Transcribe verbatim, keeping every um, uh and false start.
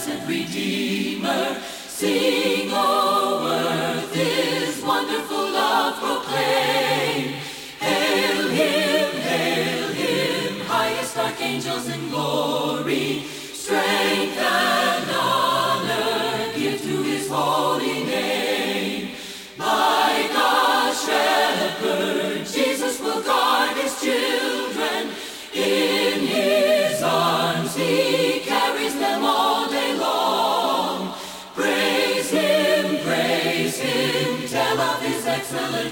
blessed Redeemer. Sing, O earth, His wonderful love proclaim. Hail Him, hail Him, highest archangels in glory. Strength and honor give to His holy name. Like a shepherd, Jesus will guard His children. In His arms He carries them all day long. Praise Him, praise Him, tell of His excellent